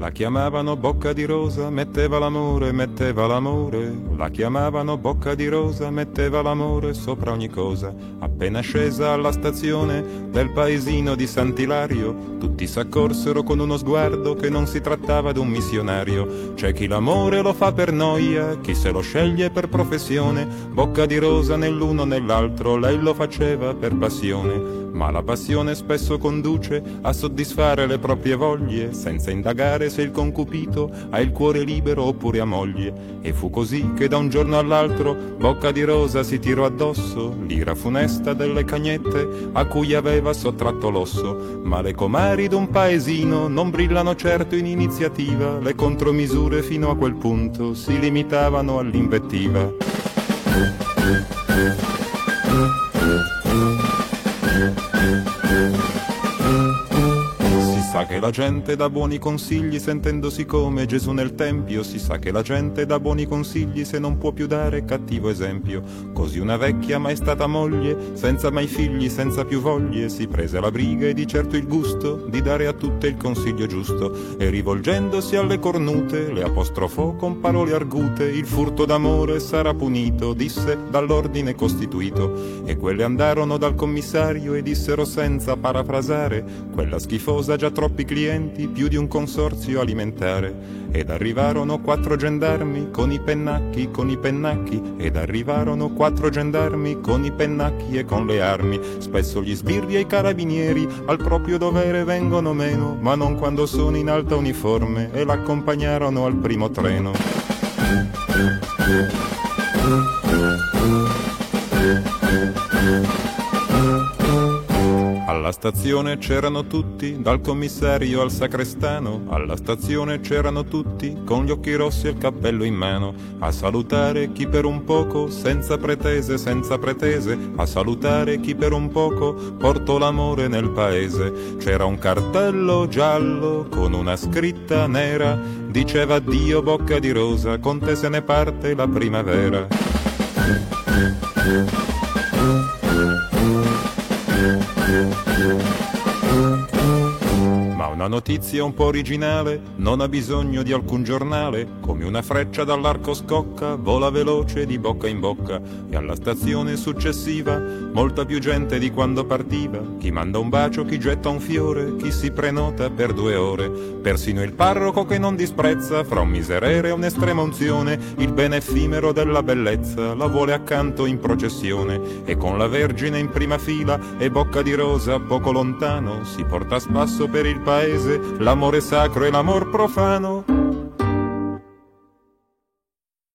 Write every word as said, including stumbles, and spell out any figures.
La chiamavano bocca di rosa, metteva l'amore, metteva l'amore. La chiamavano bocca di rosa, metteva l'amore sopra ogni cosa. Appena scesa alla stazione del paesino di Sant'Ilario, tutti s'accorsero con uno sguardo che non si trattava d'un missionario. C'è chi l'amore lo fa per noia, chi se lo sceglie per professione. Bocca di rosa nell'uno nell'altro, lei lo faceva per passione. Ma la passione spesso conduce a soddisfare le proprie voglie, senza indagare se il concupito ha il cuore libero oppure ha moglie. E fu così che da un giorno all'altro Bocca di rosa si tirò addosso l'ira funesta delle cagnette a cui aveva sottratto l'osso. Ma le comari d'un paesino non brillano certo in iniziativa, le contromisure fino a quel punto si limitavano all'invettiva. Si sa che la gente dà buoni consigli sentendosi come Gesù nel tempio, si sa che la gente dà buoni consigli se non può più dare cattivo esempio. Così una vecchia mai stata moglie, senza mai figli, senza più voglie, si prese la briga e di certo il gusto di dare a tutte il consiglio giusto, e rivolgendosi alle cornute le apostrofò con parole argute: il furto d'amore sarà punito, disse, dall'ordine costituito. E quelle andarono dal commissario e dissero senza parafrasare: quella schifosa già troppi clienti, più di un consorzio alimentare. Ed arrivarono quattro gendarmi con i pennacchi, con i pennacchi, ed arrivarono quattro gendarmi con i pennacchi e con le armi. Spesso gli sbirri e i carabinieri al proprio dovere vengono meno, ma non quando sono in alta uniforme, e l'accompagnarono al primo treno. Alla stazione c'erano tutti, dal commissario al sacrestano. Alla stazione c'erano tutti, con gli occhi rossi e il cappello in mano, a salutare chi per un poco, senza pretese, senza pretese, a salutare chi per un poco portò l'amore nel paese. C'era un cartello giallo con una scritta nera, diceva: addio Bocca di rosa, con te se ne parte la primavera. Ma una notizia un po' originale non ha bisogno di alcun giornale. Come una freccia dall'arco scocca, vola veloce di bocca in bocca, e alla stazione successiva molta più gente di quando partiva. Chi manda un bacio, chi getta un fiore, chi si prenota per due ore. Persino il parroco che non disprezza, fra un miserere e un'estrema unzione, il bene effimero della bellezza la vuole accanto in processione. E con la Vergine in prima fila e Bocca di rosa poco lontano, si porta a spasso per il paese l'amore sacro e l'amor profano.